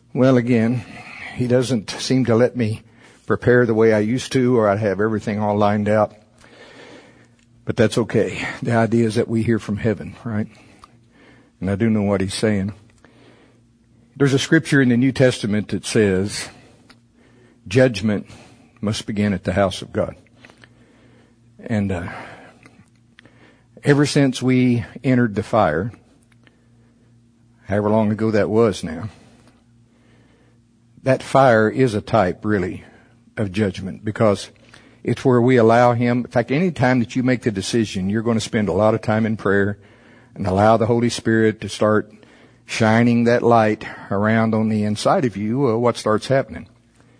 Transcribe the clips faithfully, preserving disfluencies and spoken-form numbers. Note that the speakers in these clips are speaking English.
Well, again, he doesn't seem to let me prepare the way I used to, or I'd have everything all lined out. But that's okay. The idea is that we hear from heaven, right? And I do know what he's saying. There's a scripture in the New Testament that says, judgment must begin at the house of God. And uh, ever since we entered the fire, however long ago that was now, that fire is a type, really, of judgment, because it's where we allow him. In fact, any time that you make the decision, you're going to spend a lot of time in prayer and allow the Holy Spirit to start shining that light around on the inside of you. Well, what starts happening?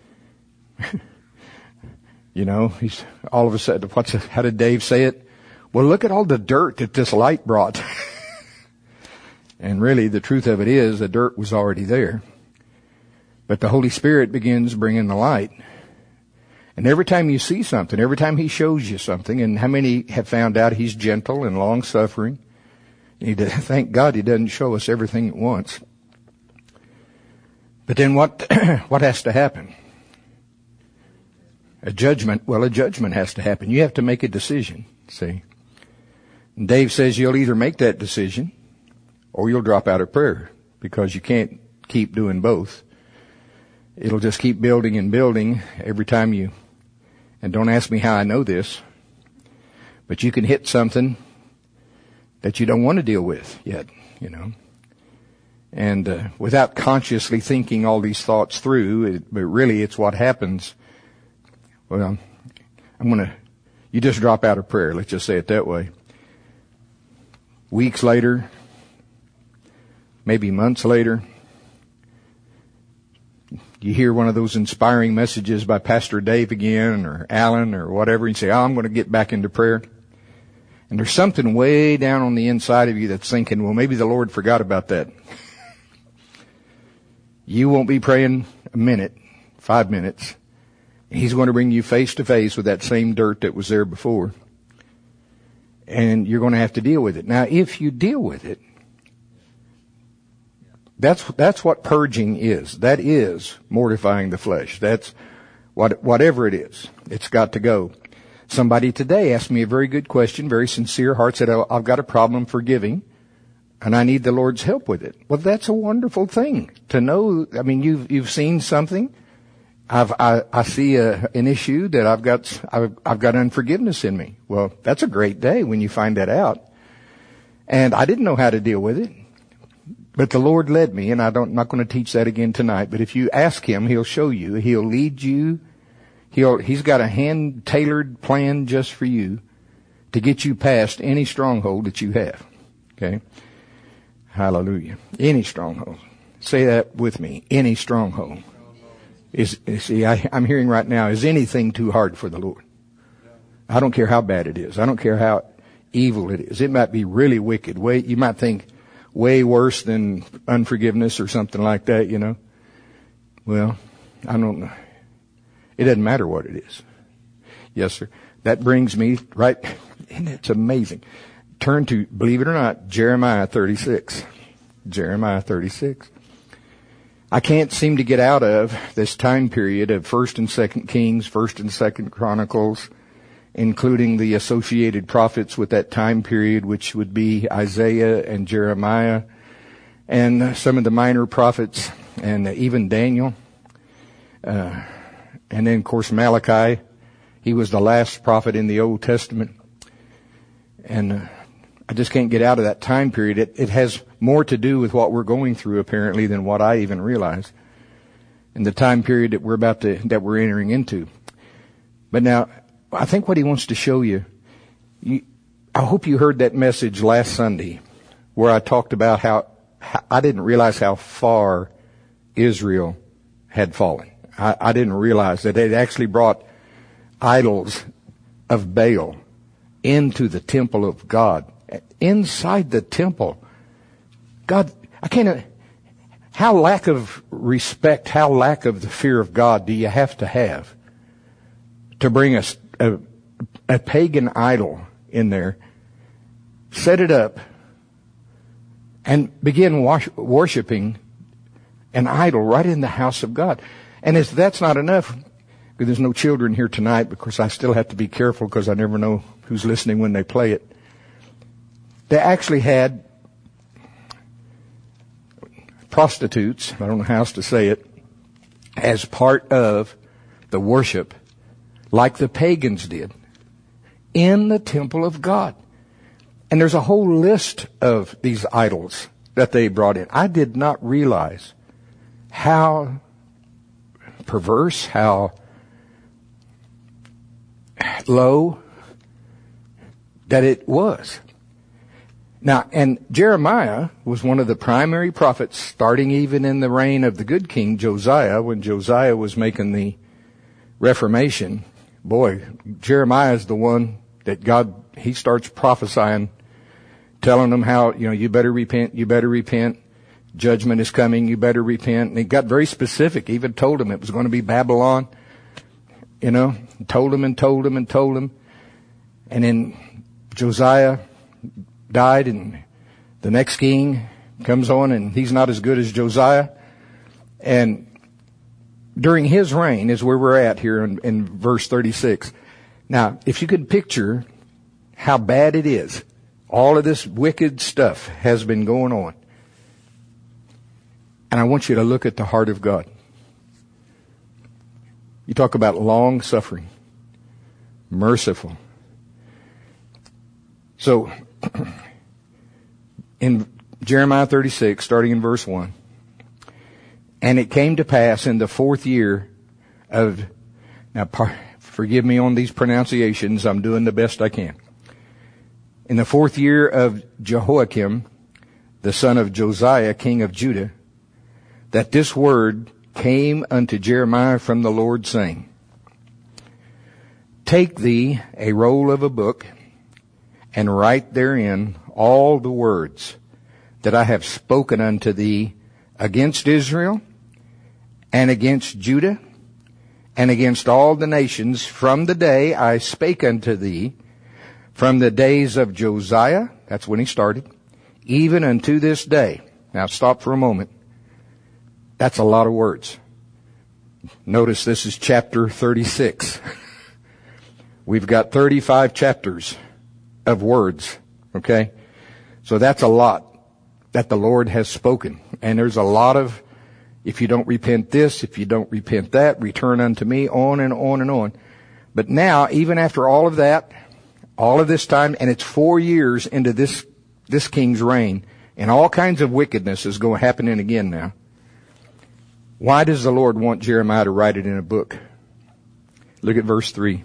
You know, he's all of a sudden, what's, how did Dave say it? Well, look at all the dirt that this light brought. And really, the truth of it is, the dirt was already there. But the Holy Spirit begins bringing the light. And every time you see something, every time he shows you something, and how many have found out he's gentle and long-suffering? He does, thank God he doesn't show us everything at once. But then what, what has to happen? A judgment, well, a judgment has to happen. You have to make a decision, see. And Dave says you'll either make that decision or you'll drop out of prayer, because you can't keep doing both. It'll just keep building and building every time you, and don't ask me how I know this, but you can hit something that you don't want to deal with yet, you know. And uh, without consciously thinking all these thoughts through, it, but really it's what happens. Well, I'm going to, you just drop out of prayer, let's just say it that way. Weeks later, maybe months later, you hear one of those inspiring messages by Pastor Dave again, or Alan, or whatever, and you say, oh, I'm going to get back into prayer. And there's something way down on the inside of you that's thinking, well, maybe the Lord forgot about that. You won't be praying a minute, five minutes. He's going to bring you face to face with that same dirt that was there before. And you're going to have to deal with it. Now, if you deal with it, That's, that's what purging is. That is mortifying the flesh. That's what, whatever it is. It's got to go. Somebody today asked me a very good question, very sincere heart, said, I've got a problem forgiving and I need the Lord's help with it. Well, that's a wonderful thing to know. I mean, you've, you've seen something. I've, I, I see a, an issue that I've got, I've, I've got unforgiveness in me. Well, that's a great day when you find that out. And I didn't know how to deal with it. But the Lord led me, and I don't, I'm not going to teach that again tonight, but if you ask him, he'll show you. He'll lead you. He'll, he's got a hand-tailored plan just for you to get you past any stronghold that you have. Okay? Hallelujah. Any stronghold. Say that with me. Any stronghold. Is, see, I, I'm hearing right now, is anything too hard for the Lord? I don't care how bad it is. I don't care how evil it is. It might be really wicked. Way, you might think, way worse than unforgiveness or something like that, you know. Well, I don't know. It doesn't matter what it is. Yes, sir. That brings me right, and it's amazing. Turn to, believe it or not, Jeremiah thirty-six. Jeremiah thirty-six. I can't seem to get out of this time period of First and Second Kings, First and Second Chronicles, including the associated prophets with that time period, which would be Isaiah and Jeremiah, and some of the minor prophets, and even Daniel. Uh, and then, of course, Malachi. He was the last prophet in the Old Testament. And uh, I just can't get out of that time period. It, it has more to do with what we're going through, apparently, than what I even realize in the time period that we're about to, that we're entering into. But now, I think what he wants to show you, you, I hope you heard that message last Sunday where I talked about how, how I didn't realize how far Israel had fallen. I, I didn't realize that they'd actually brought idols of Baal into the temple of God. Inside the temple. God, I can't, how lack of respect, how lack of the fear of God do you have to have to bring a, a, a pagan idol in there, set it up, and begin wash, worshiping an idol right in the house of God. And if that's not enough, there's no children here tonight because I still have to be careful because I never know who's listening when they play it. They actually had prostitutes, I don't know how else to say it, as part of the worship, like the pagans did, in the temple of God. And there's a whole list of these idols that they brought in. I did not realize how perverse, how low that it was. Now, and Jeremiah was one of the primary prophets, starting even in the reign of the good king Josiah, when Josiah was making the Reformation. Boy, Jeremiah is the one that God, he starts prophesying, telling them how, you know, you better repent, you better repent, judgment is coming, you better repent. And he got very specific, even told them it was going to be Babylon, you know, told them and told them and told them. And then Josiah died, and the next king comes on, and he's not as good as Josiah. And during his reign is where we're at here in, in verse thirty-six. Now, if you could picture how bad it is, all of this wicked stuff has been going on. And I want you to look at the heart of God. You talk about long suffering, merciful. So, in Jeremiah thirty-six, starting in verse one, and it came to pass in the fourth year of, now par, forgive me on these pronunciations, I'm doing the best I can. In the fourth year of Jehoiakim, the son of Josiah, king of Judah, that this word came unto Jeremiah from the Lord, saying, Take thee a roll of a book, and write therein all the words that I have spoken unto thee against Israel, and against Judah, and against all the nations from the day I spake unto thee, from the days of Josiah, that's when he started, even unto this day. Now stop for a moment. That's a lot of words. Notice this is chapter thirty-six. We've got thirty-five chapters of words, okay? So that's a lot that the Lord has spoken. And there's a lot of, if you don't repent this, if you don't repent that, return unto me, on and on and on. But now, even after all of that, all of this time, and it's four years into this, this king's reign, and all kinds of wickedness is going to happen in again now. Why does the Lord want Jeremiah to write it in a book? Look at verse three.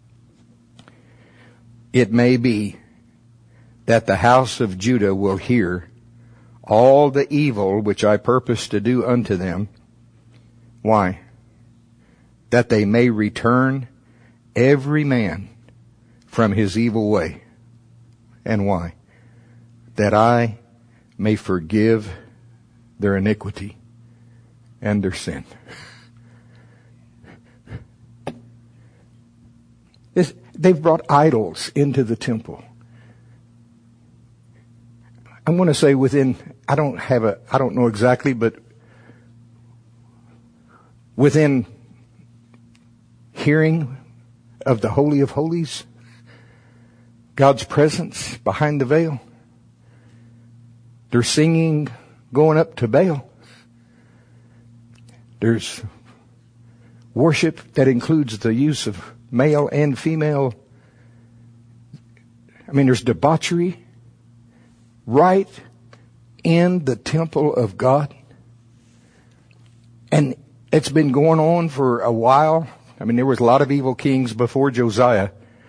It may be that the house of Judah will hear all the evil which I purpose to do unto them. Why? That they may return every man from his evil way. And why? That I may forgive their iniquity and their sin. This, they've brought idols into the temple. I'm going to say within, I don't have a, I don't know exactly, but within hearing of the Holy of Holies, God's presence behind the veil, there's singing going up to Baal. There's worship that includes the use of male and female. I mean, there's debauchery right in the temple of God. And it's been going on for a while. I mean, there was a lot of evil kings before Josiah.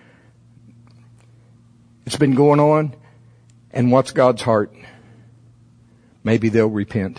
It's been going on. And what's God's heart? Maybe they'll repent.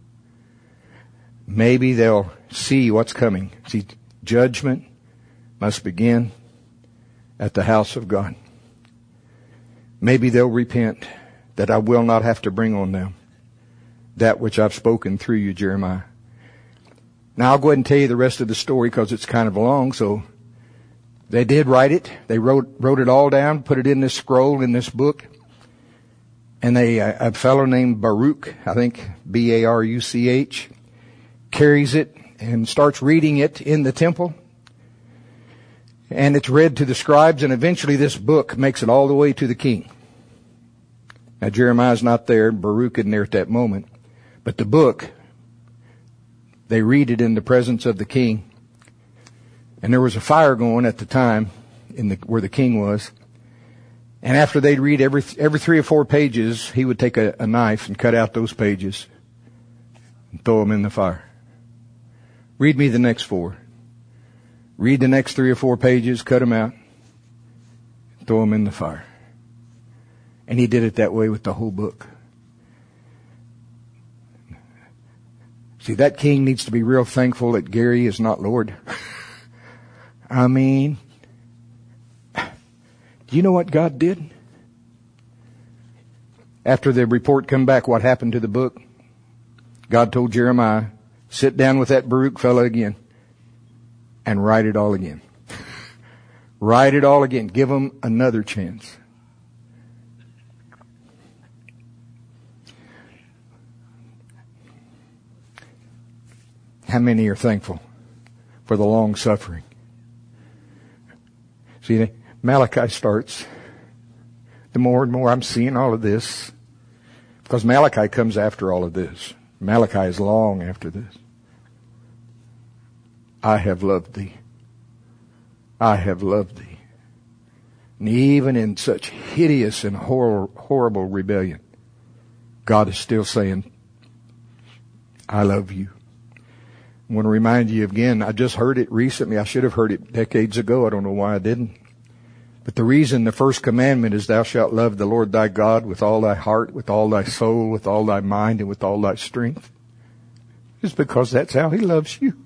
Maybe they'll see what's coming. See, judgment must begin at the house of God. Maybe they'll repent that I will not have to bring on them that which I've spoken through you, Jeremiah. Now I'll go ahead and tell you the rest of the story because it's kind of long. So they did write it. They wrote wrote it all down, put it in this scroll, in this book. And they, a fellow named Baruch, I think B A R U C H, carries it and starts reading it in the temple. And it's read to the scribes, and eventually this book makes it all the way to the king. Now Jeremiah's not there, Baruch isn't there at that moment, but the book, they read it in the presence of the king. And there was a fire going at the time in the, where the king was. And after they'd read every, every three or four pages, he would take a, a knife and cut out those pages and throw them in the fire. Read me the next four. Read the next three or four pages, cut them out, throw them in the fire. And he did it that way with the whole book. See, that king needs to be real thankful that Gary is not Lord. I mean, do you know what God did? After the report come back, what happened to the book? God told Jeremiah, sit down with that Baruch fellow again and write it all again. Write it all again. Give him another chance. How many are thankful for the long suffering? See, Malachi starts. The more and more I'm seeing all of this, because Malachi comes after all of this. Malachi is long after this. I have loved thee. I have loved thee. And even in such hideous and hor- horrible rebellion, God is still saying, I love you. I want to remind you again, I just heard it recently. I should have heard it decades ago. I don't know why I didn't. But the reason the first commandment is thou shalt love the Lord thy God with all thy heart, with all thy soul, with all thy mind, and with all thy strength is because that's how he loves you.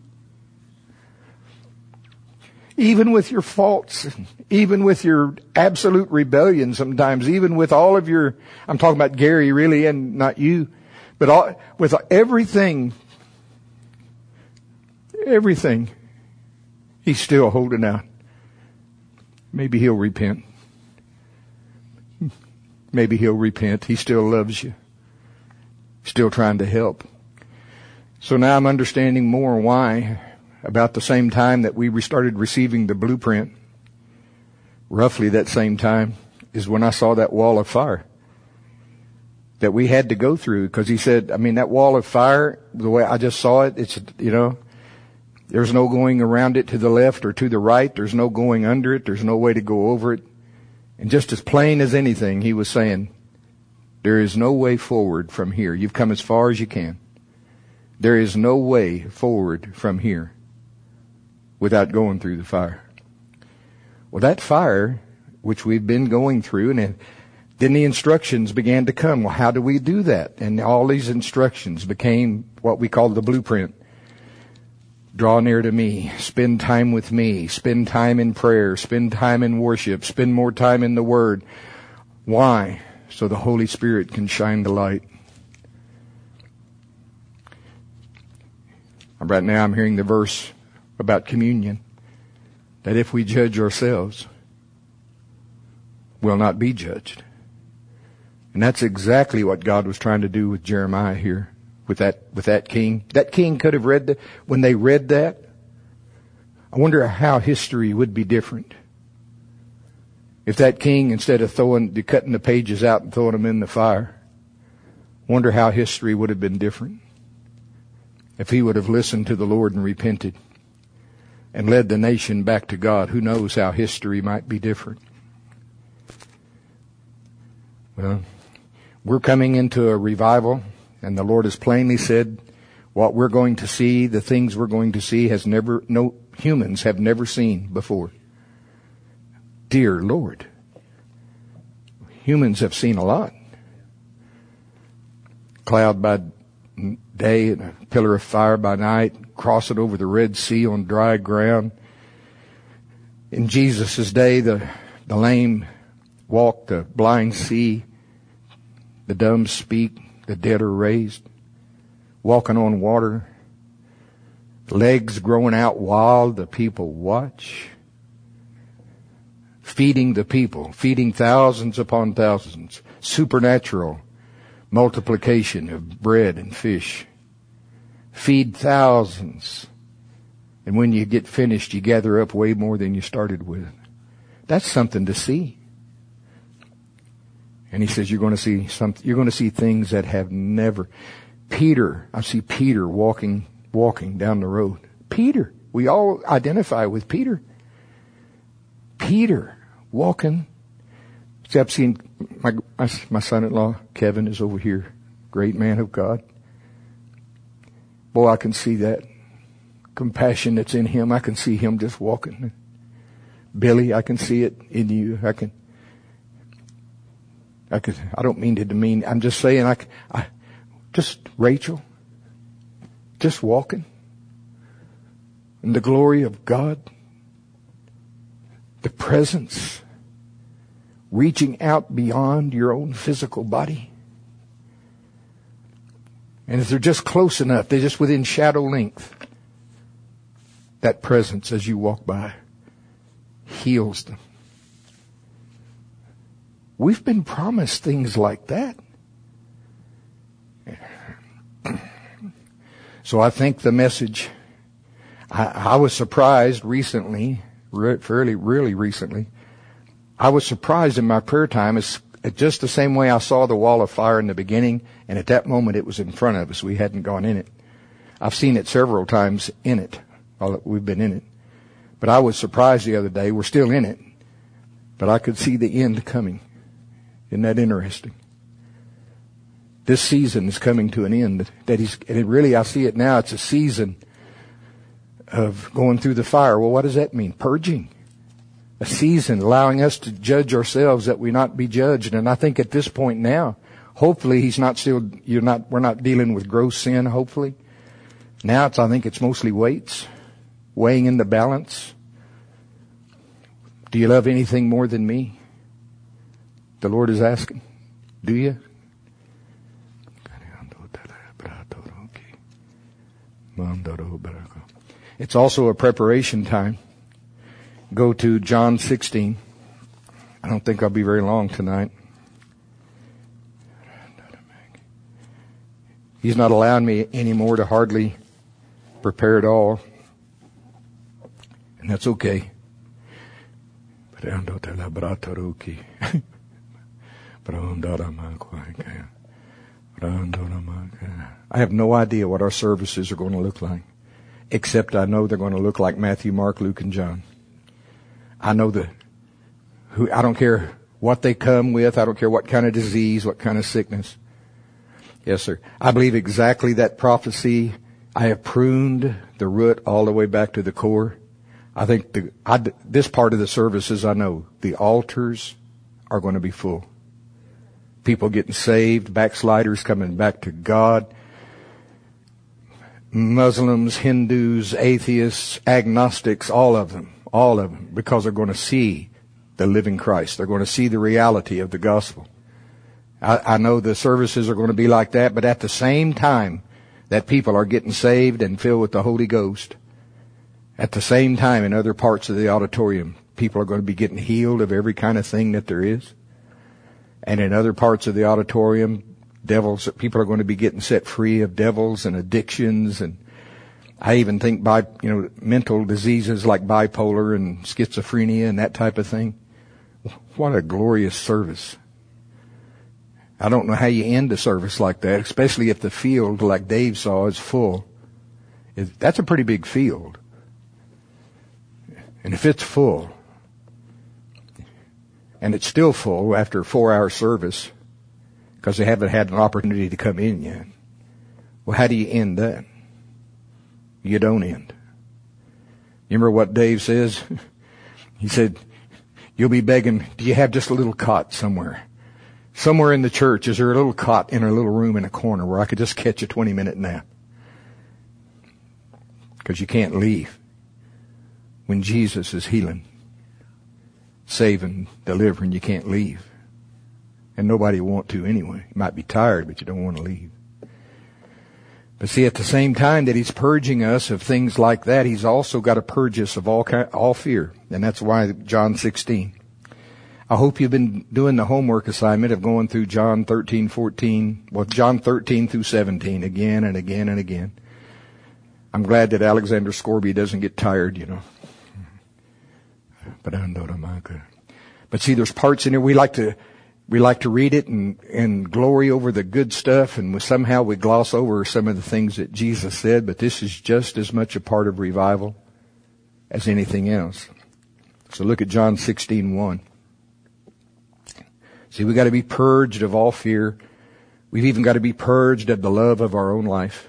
Even with your faults, even with your absolute rebellion sometimes, even with all of your, I'm talking about Gary really and not you, but all, with everything, everything, he's still holding out. Maybe he'll repent. Maybe he'll repent. He still loves you. Still trying to help. So now I'm understanding more why, about the same time that we started receiving the blueprint, roughly that same time, is when I saw that wall of fire that we had to go through. Because he said, I mean, that wall of fire, the way I just saw it, it's, you know, there's no going around it to the left or to the right. There's no going under it. There's no way to go over it. And just as plain as anything, he was saying, there is no way forward from here. You've come as far as you can. There is no way forward from here without going through the fire. Well, that fire, which we've been going through, and then the instructions began to come. Well, how do we do that? And all these instructions became what we call the blueprint. Draw near to me, spend time with me, spend time in prayer, spend time in worship, spend more time in the Word. Why? So the Holy Spirit can shine the light. Right now I'm hearing the verse about communion, that if we judge ourselves, we'll not be judged. And that's exactly what God was trying to do with Jeremiah here. With that, with that king. That king could have read that. When they read that, I wonder how history would be different. If that king, instead of throwing, cutting the pages out and throwing them in the fire, wonder how history would have been different. If he would have listened to the Lord and repented and led the nation back to God, who knows how history might be different. Well, we're coming into a revival. And the Lord has plainly said, what we're going to see, the things we're going to see, has never, no humans have never seen before. Dear Lord, humans have seen a lot. Cloud by day and a pillar of fire by night, crossing over the Red Sea on dry ground. In Jesus' day, the, the lame walk, the blind see, the dumb speak. The dead are raised, walking on water, legs growing out while the people watch, feeding the people, feeding thousands upon thousands, supernatural multiplication of bread and fish, feed thousands. And when you get finished, you gather up way more than you started with. That's something to see. And he says, you're going to see something, you're going to see things that have never. Peter, I see Peter walking, walking down the road. Peter, we all identify with Peter. Peter walking. See, I've seen my, my, my son-in-law, Kevin, is over here. Great man of God. Boy, I can see that compassion that's in him. I can see him just walking. Billy, I can see it in you. I can, I could, I don't mean to demean, I'm just saying I, I just Rachel, just walking in the glory of God, the presence, reaching out beyond your own physical body. And if they're just close enough, they're just within shadow length, that presence as you walk by heals them. We've been promised things like that. So I think the message, I, I was surprised recently, re- fairly, really recently, I was surprised in my prayer time, it's just the same way I saw the wall of fire in the beginning, and at that moment it was in front of us. We hadn't gone in it. I've seen it several times in it, while we've been in it. But I was surprised the other day, we're still in it, but I could see the end coming. Isn't that interesting? This season is coming to an end. That he's, and it really, I see it now, it's a season of going through the fire. Well, what does that mean? Purging. A season allowing us to judge ourselves that we not be judged. And I think at this point now, hopefully he's not still, you're not, we're not dealing with gross sin, hopefully. Now it's, I think it's mostly weights, weighing in the balance. Do you love anything more than me? The Lord is asking. Do you? It's also a preparation time. Go to John sixteen. I don't think I'll be very long tonight. He's not allowing me anymore to hardly prepare at all. And that's okay. I have no idea what our services are going to look like, except I know they're going to look like Matthew, Mark, Luke, and John. I know the, who, I don't care what they come with. I don't care what kind of disease, what kind of sickness. Yes, sir. I believe exactly that prophecy. I have pruned the root all the way back to the core. I think the, I, this part of the services, I know the altars are going to be full. People getting saved, backsliders coming back to God, Muslims, Hindus, atheists, agnostics, all of them, all of them, because they're going to see the living Christ. They're going to see the reality of the gospel. I, I know the services are going to be like that, but at the same time that people are getting saved and filled with the Holy Ghost, at the same time in other parts of the auditorium, people are going to be getting healed of every kind of thing that there is. And in other parts of the auditorium, devils, people are going to be getting set free of devils and addictions. And I even think by, you know, mental diseases like bipolar and schizophrenia and that type of thing. What a glorious service. I don't know how you end a service like that, especially if the field, like Dave saw, is full. That's a pretty big field. And if it's full, and it's still full after a four-hour service, because they haven't had an opportunity to come in yet, well, how do you end that? You don't end. You remember what Dave says? He said, you'll be begging, do you have just a little cot somewhere? Somewhere in the church, is there a little cot in a little room in a corner where I could just catch a twenty-minute nap? Because you can't leave when Jesus is healing, saving, delivering. You can't leave. And nobody will want to anyway. You might be tired, but you don't want to leave. But see, at the same time that he's purging us of things like that, he's also got to purge us of all kind, all fear. And that's why John sixteen. I hope you've been doing the homework assignment of going through John thirteen, fourteen, well, John thirteen through seventeen again and again and again. I'm glad that Alexander Scorby doesn't get tired, you know. But But see, there's parts in here we like to we like to read it and, and glory over the good stuff, and we, somehow we gloss over some of the things that Jesus said. But this is just as much a part of revival as anything else. So look at John sixteen one. See, we got to be purged of all fear. We've even got to be purged of the love of our own life.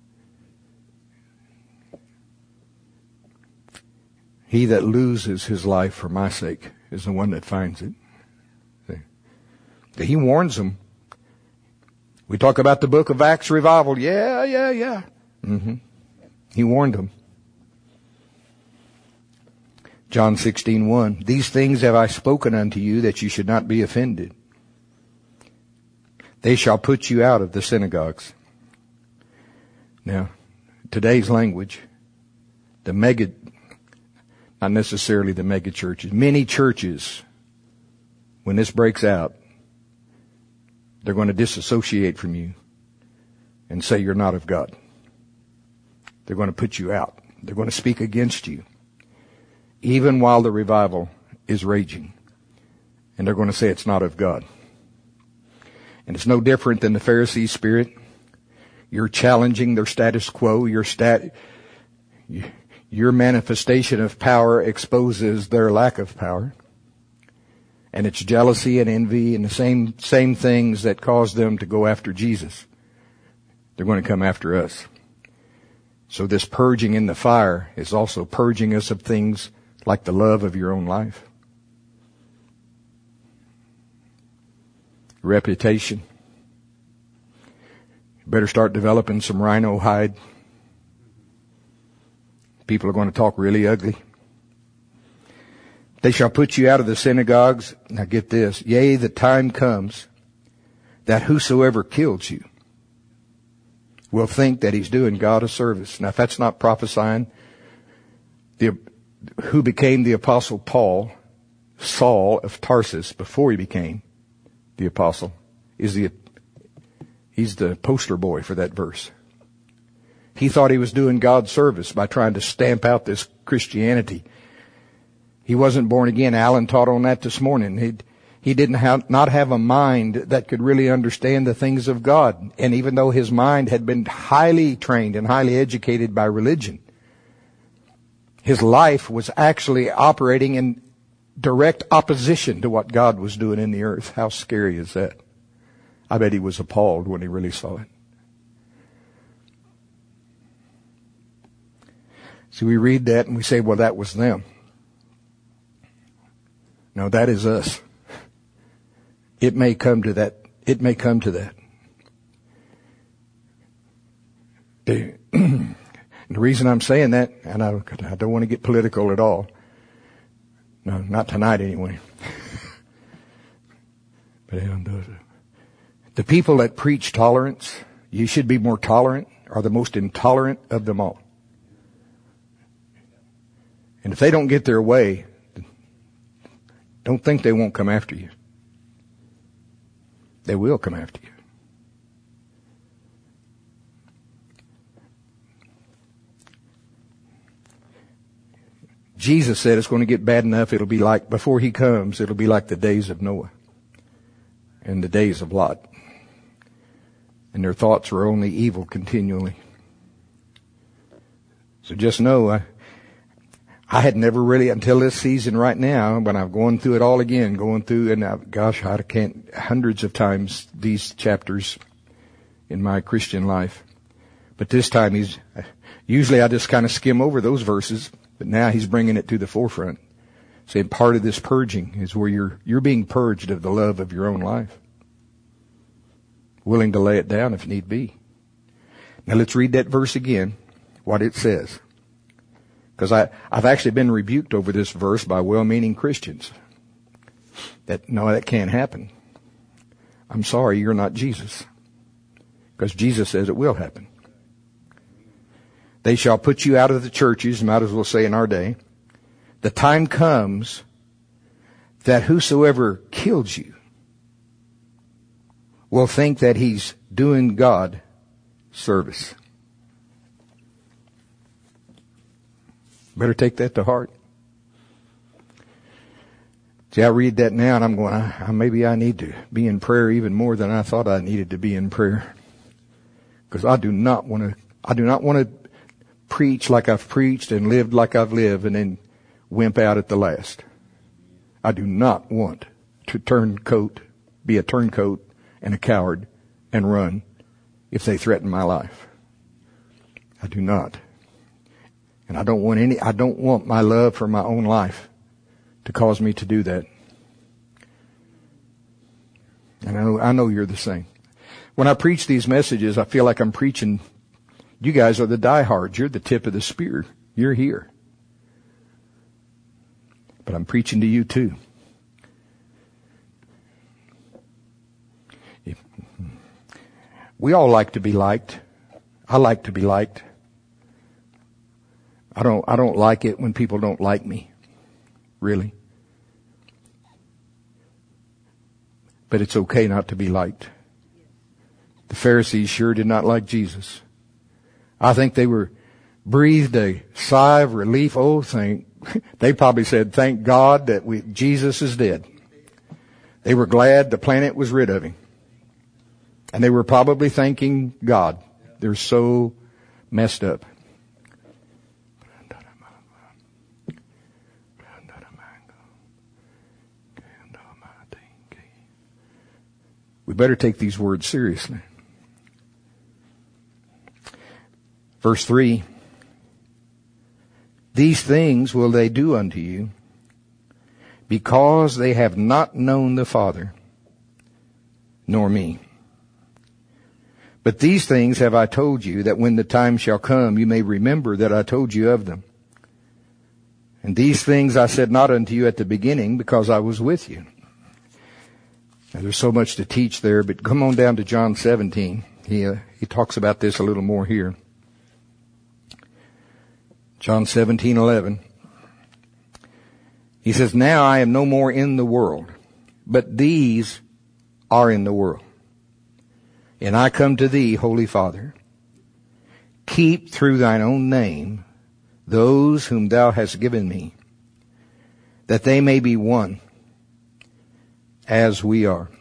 He that loses his life for my sake is the one that finds it. See? He warns them. We talk about the book of Acts revival. Yeah, yeah, yeah. Mm-hmm. He warned them. John sixteen one. These things have I spoken unto you, that you should not be offended. They shall put you out of the synagogues. Now, today's language, the mega, not necessarily the mega churches, many churches, when this breaks out, they're going to disassociate from you and say you're not of God. They're going to put you out. They're going to speak against you, even while the revival is raging. And they're going to say it's not of God. And it's no different than the Pharisee spirit. You're challenging their status quo. Your stat, your manifestation of power exposes their lack of power. And it's jealousy and envy and the same, same things that cause them to go after Jesus. They're going to come after us. So this purging in the fire is also purging us of things like the love of your own life. Reputation. You better start developing some rhino hide. People are going to talk really ugly. They shall put you out of the synagogues. Now get this. Yea, the time comes that whosoever kills you will think that he's doing God a service. Now if that's not prophesying, the, who became the apostle Paul, Saul of Tarsus, before he became the apostle, is the, he's the poster boy for that verse. He thought he was doing God's service by trying to stamp out this Christianity. He wasn't born again. Alan taught on that this morning. He, he didn't have, not have a mind that could really understand the things of God. And even though his mind had been highly trained and highly educated by religion, his life was actually operating in direct opposition to what God was doing in the earth. How scary is that? I bet he was appalled when he really saw it. So we read that and we say, well, that was them. No, that is us. It may come to that. It may come to that. The, the reason I'm saying that, and I, I don't want to get political at all. No, not tonight anyway. But the people that preach tolerance, you should be more tolerant, are the most intolerant of them all. And if they don't get their way, don't think they won't come after you. They will come after you. Jesus said it's going to get bad enough. It'll be like, before he comes, it'll be like the days of Noah and the days of Lot. And their thoughts were only evil continually. So just know, I, I had never really, until this season right now, when I'm going through it all again, going through, and I, gosh, I can't, hundreds of times these chapters in my Christian life. But this time he's, usually I just kind of skim over those verses, but now he's bringing it to the forefront. Saying part of this purging is where you're, you're being purged of the love of your own life. Willing to lay it down if need be. Now let's read that verse again, what it says. Because I, I've actually been rebuked over this verse by well-meaning Christians. That, no, that can't happen. I'm sorry, you're not Jesus. Because Jesus says it will happen. They shall put you out of the churches, might as well say in our day. The time comes that whosoever kills you will think that he's doing God service. Better take that to heart. See, I read that now and I'm going, I, I, maybe I need to be in prayer even more than I thought I needed to be in prayer. Because I do not want to, I do not want to preach like I've preached and lived like I've lived and then wimp out at the last. I do not want to turncoat, be a turncoat and a coward and run if they threaten my life. I do not. And I don't want any, I don't want my love for my own life to cause me to do that. And I know, I know you're the same. When I preach these messages, I feel like I'm preaching, you guys are the diehards. You're the tip of the spear. You're here. But I'm preaching to you too. We all like to be liked. I like to be liked. I don't, I don't like it when people don't like me. Really. But it's okay not to be liked. The Pharisees sure did not like Jesus. I think they were breathed a sigh of relief. Oh, thank, they probably said, thank God that we, Jesus is dead. They were glad the planet was rid of him. And they were probably thanking God. They're so messed up. We better take these words seriously. Verse three. These things will they do unto you, because they have not known the Father, nor me. But these things have I told you, that when the time shall come, you may remember that I told you of them. And these things I said not unto you at the beginning, because I was with you. Now, there's so much to teach there, but come on down to John seventeen. He, uh, he talks about this a little more here. John seventeen eleven. He says, now I am no more in the world, but these are in the world. And I come to thee, Holy Father. Keep through thine own name those whom thou hast given me, that they may be one, as we are.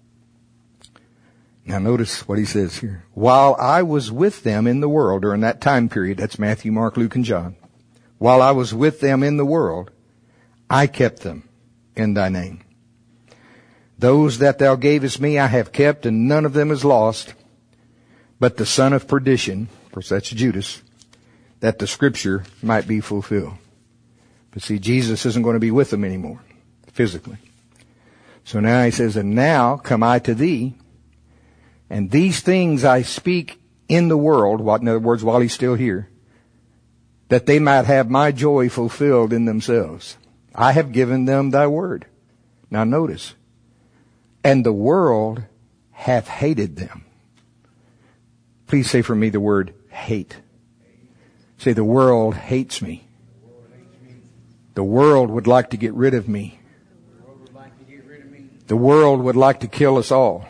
Now notice what he says here. While I was with them in the world, during that time period, that's Matthew, Mark, Luke, and John. While I was with them in the world, I kept them in thy name. Those that thou gavest me I have kept, and none of them is lost, but the son of perdition, of course that's Judas, that the scripture might be fulfilled. But see, Jesus isn't going to be with them anymore, physically. So now he says, and now come I to thee, and these things I speak in the world, in other words, while he's still here, that they might have my joy fulfilled in themselves. I have given them thy word. Now notice, and the world hath hated them. Please say for me the word hate. Say, the world hates me. The world would like to get rid of me. The world would like to kill us all.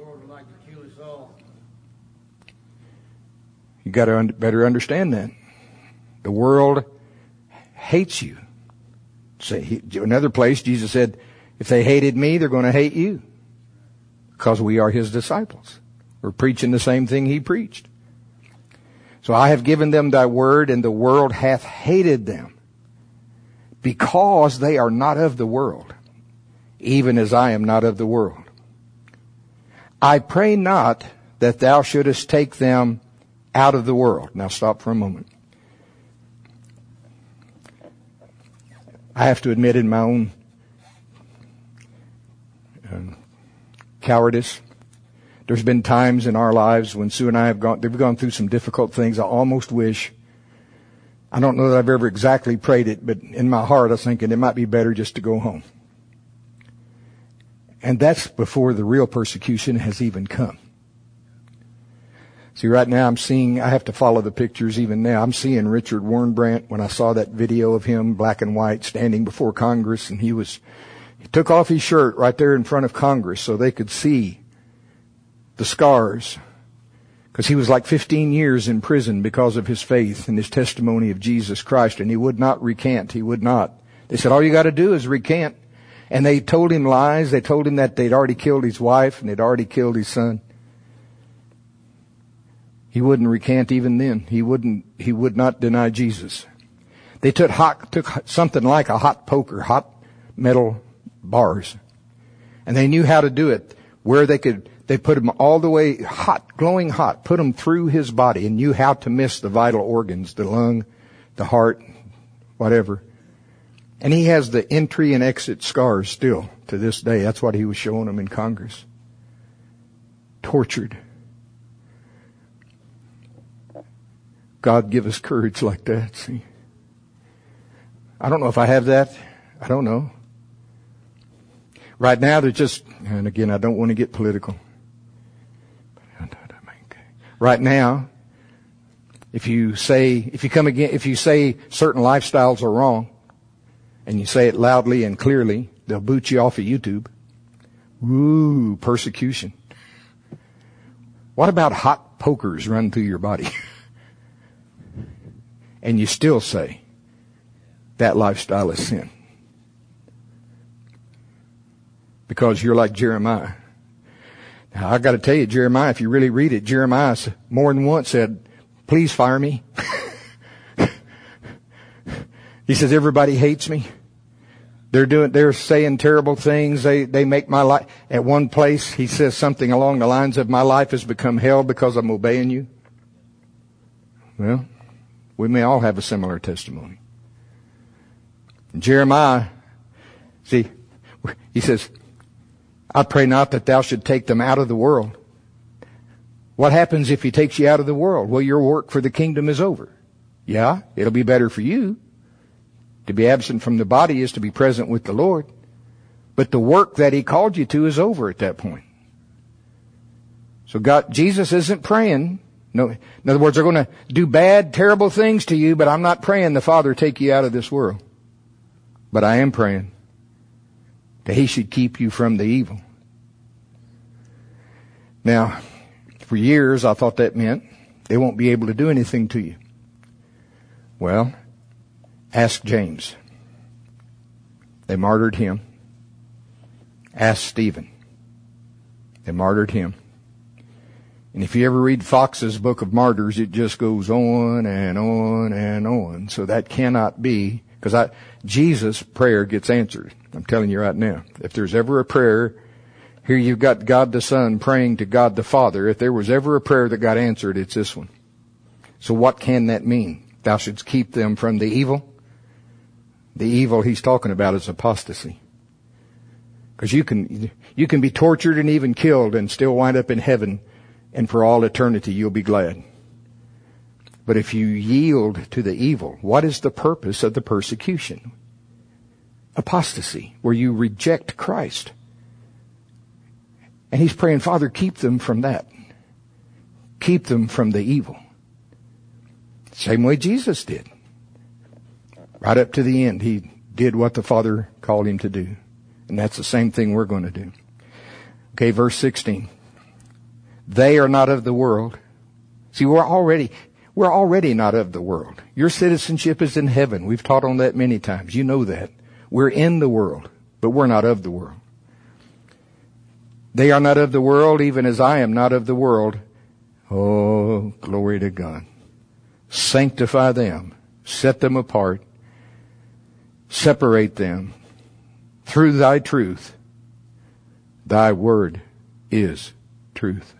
You got to un- better understand that. The world hates you. Say, he, another place, Jesus said, if they hated me, they're going to hate you. Because we are his disciples. We're preaching the same thing he preached. So I have given them thy word, and the world hath hated them, because they are not of the world, even as I am not of the world. I pray not that thou shouldest take them out of the world. Now stop for a moment. I have to admit in my own um, cowardice, there's been times in our lives when Sue and I have gone, they've gone through some difficult things. I almost wish, I don't know that I've ever exactly prayed it, but in my heart I was thinking it might be better just to go home. And that's before the real persecution has even come. See, right now I'm seeing, I have to follow the pictures even now. I'm seeing Richard Wurmbrand when I saw that video of him, black and white, standing before Congress, and he was, he took off his shirt right there in front of Congress so they could see the scars. Because he was like fifteen years in prison because of his faith and his testimony of Jesus Christ, and he would not recant. He would not. They said, all you got to do is recant. And they told him lies. They told him that they'd already killed his wife and they'd already killed his son. He wouldn't recant even then. He wouldn't, he would not deny Jesus. They took hot, took something like a hot poker, hot metal bars. And they knew how to do it, where they could, they put them all the way hot, glowing hot, put them through his body and knew how to miss the vital organs, the lung, the heart, whatever. And he has the entry and exit scars still to this day. That's what he was showing them in Congress. Tortured. God give us courage like that, see. I don't know if I have that. I don't know. Right now they're just, and again, I don't want to get political. Right now, if you say, if you come again, if you say certain lifestyles are wrong, and you say it loudly and clearly, they'll boot you off of YouTube. Woo, persecution. What about hot pokers run through your body? And you still say that lifestyle is sin. Because you're like Jeremiah. Now, I got to tell you, Jeremiah, if you really read it, Jeremiah more than once said, please fire me. He says, everybody hates me. They're doing, they're saying terrible things. They, they make my life, at one place, he says something along the lines of, my life has become hell because I'm obeying you. Well, we may all have a similar testimony. Jeremiah, see, he says, I pray not that thou should take them out of the world. What happens if he takes you out of the world? Well, your work for the kingdom is over. Yeah, it'll be better for you. To be absent from the body is to be present with the Lord. But the work that he called you to is over at that point. So God, Jesus isn't praying. No, in other words, they're going to do bad, terrible things to you, but I'm not praying the Father take you out of this world. But I am praying that he should keep you from the evil. Now, for years I thought that meant they won't be able to do anything to you. Well, ask James. They martyred him. Ask Stephen. They martyred him. And if you ever read Fox's Book of Martyrs, it just goes on and on and on. So that cannot be, because I, Jesus' prayer gets answered. I'm telling you right now. If there's ever a prayer, here you've got God the Son praying to God the Father. If there was ever a prayer that got answered, it's this one. So what can that mean? Thou shouldst keep them from the evil. The evil he's talking about is apostasy. Because you can, you can be tortured and even killed and still wind up in heaven, and for all eternity you'll be glad. But if you yield to the evil, what is the purpose of the persecution? Apostasy, where you reject Christ. And he's praying, Father, keep them from that. Keep them from the evil. Same way Jesus did. Right up to the end, he did what the Father called him to do. And that's the same thing we're going to do. Okay, verse sixteen. They are not of the world. See, we're already, we're already not of the world. Your citizenship is in heaven. We've taught on that many times. You know that. We're in the world, but we're not of the world. They are not of the world, even as I am not of the world. Oh, glory to God. Sanctify them. Set them apart. Separate them through thy truth. Thy word is truth.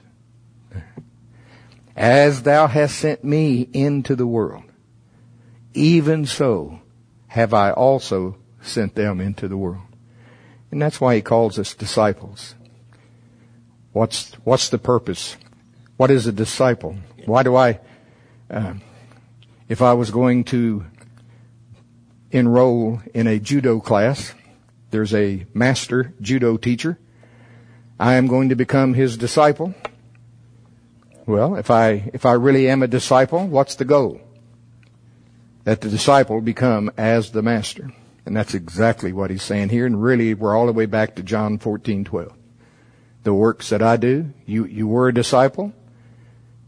As thou hast sent me into the world, even so have I also sent them into the world. And that's why he calls us disciples. What's, what's the purpose? What is a disciple? Why do I, uh, if I was going to enroll in a judo class, there's a master judo teacher. I am going to become his disciple. Well, if I, if I really am a disciple, what's the goal? That the disciple become as the master. And that's exactly what he's saying here. And really, we're all the way back to John fourteen twelve. The works that I do, you, you were a disciple.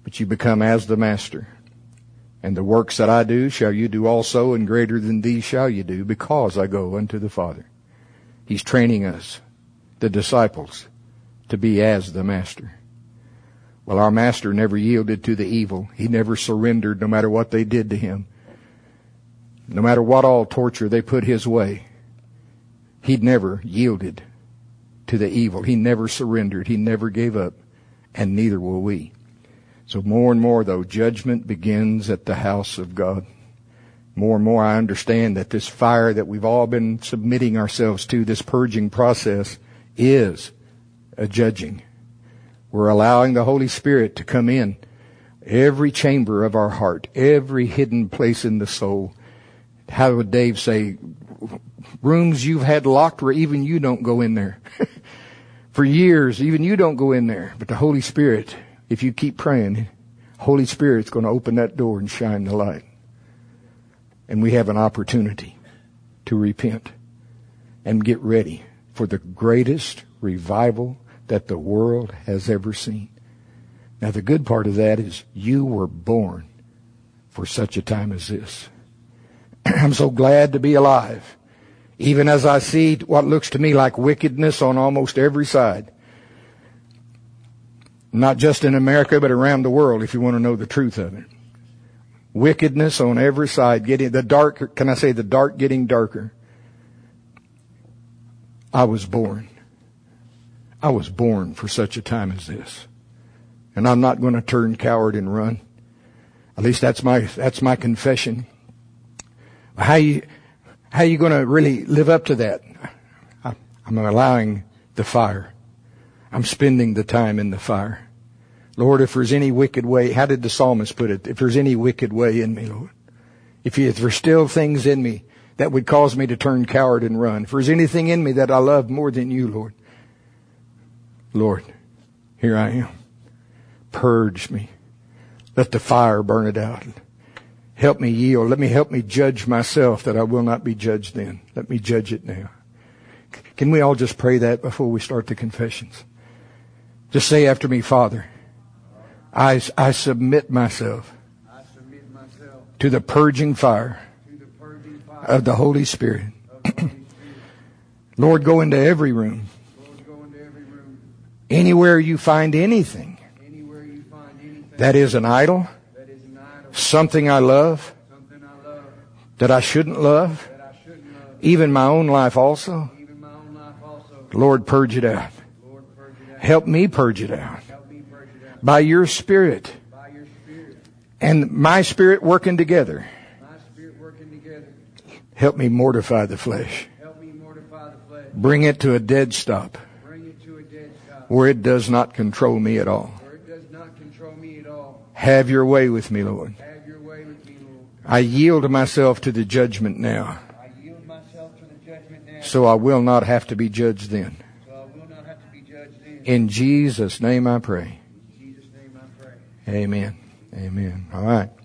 but you become as the master. And the works that I do shall you do also, and greater than these shall you do, because I go unto the Father. He's training us, the disciples, to be as the master. Well, our master never yielded to the evil. He never surrendered, no matter what they did to him. No matter what all torture they put his way, he never yielded to the evil. He never surrendered. He never gave up. And neither will we. So more and more, though, judgment begins at the house of God. More and more I understand that this fire that we've all been submitting ourselves to, this purging process, is a judging. We're allowing the Holy Spirit to come in every chamber of our heart, every hidden place in the soul. How would Dave say, rooms you've had locked where even you don't go in there. For years, even you don't go in there. But the Holy Spirit, if you keep praying, Holy Spirit's going to open that door and shine the light. And we have an opportunity to repent and get ready for the greatest revival that the world has ever seen. Now, the good part of that is you were born for such a time as this. I'm so glad to be alive, even as I see what looks to me like wickedness on almost every side. Not just in America, but around the world, if you want to know the truth of it. Wickedness on every side, getting the dark, can I say the dark getting darker? I was born. I was born for such a time as this. And I'm not going to turn coward and run. At least that's my, that's my confession. How you, how you going to really live up to that? I, I'm allowing the fire. I'm spending the time in the fire. Lord, if there's any wicked way, how did the psalmist put it? If there's any wicked way in me, Lord. If, you, if there's still things in me that would cause me to turn coward and run. If there's anything in me that I love more than you, Lord. Lord, here I am. Purge me. Let the fire burn it out. Help me yield. Let me help me judge myself that I will not be judged then. Let me judge it now. Can we all just pray that before we start the confessions? Just say after me, Father, I, I submit myself, I submit myself to the purging fire, to the purging fire of the Holy Spirit. of the Holy Spirit. Lord, go into every room. Lord, go into every room. Anywhere you find anything Anywhere you find anything that is an idol, that is an idol, something I love, something I love, that I shouldn't love, that I shouldn't love, even my own life also, even my own life also. Lord, purge it out. Lord, purge it out. Help me purge it out. Help me purge it out. By your Spirit By your Spirit, and my Spirit working together, my Spirit working together. help me mortify the flesh. Help me mortify the flesh. Bring it to a dead stop Bring it to a dead stop where it does not control me at all. where it does not control me at all. Have your way with me, Lord. Have your way with me, Lord. I yield myself to the judgment now, I yield myself to the judgment now, so I will not have to be judged then. so I will not have to be judged then. In Jesus' name I pray. In Jesus' name I pray. Amen. Amen. All right.